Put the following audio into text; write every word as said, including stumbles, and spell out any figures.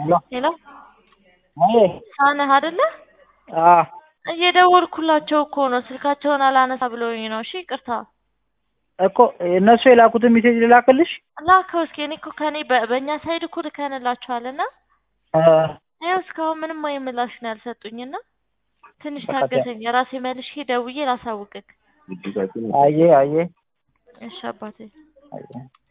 ሄሎ አይ ሳነህ አይደለ? አ እየደወልኩላቸው እኮ ነው ስልካቸውን አላነሳ ብለውኝ ነው። እሺ ይቅርታ። እኮ እነሱ የላኩትን ሜሴጅ ልላክልሽ? ላከው እስኪ እኔ እኮ ከኔ በእኛ ሳይድ እኮ ልከንላችኋልና አ ያው እስካሁን ምንም አይነት ምላሽ ነው ያልሰጡኝና ትንሽ ታገሰኝ። የራሴ መልሼ ደውዬ ላሳውቅክ። አየ አየ እሺ አባቴ። አየ